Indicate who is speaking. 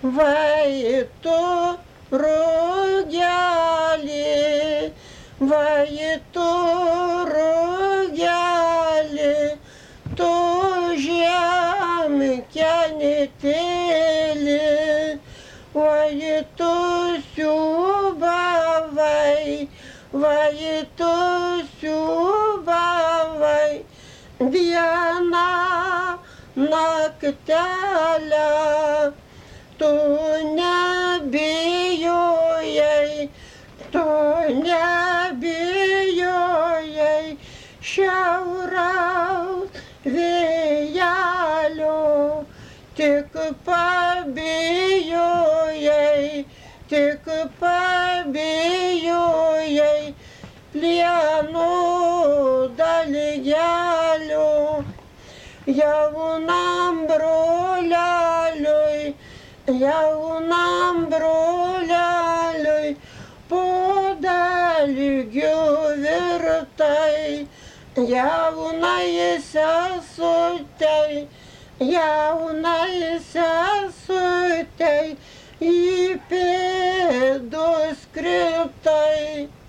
Speaker 1: vai tu rugelį, vai tu rugelį, tu žemkenitėlį, vai tu siūbavai, vai tu siūbavai dieną naktelę, tu nebijojai, tu nebijojai šiauraus vėjelio, tik pabijojai plieno dalgelio. Jaunam broleliui po dalgiu virtai, jaunai sesutei į pėdus kritai.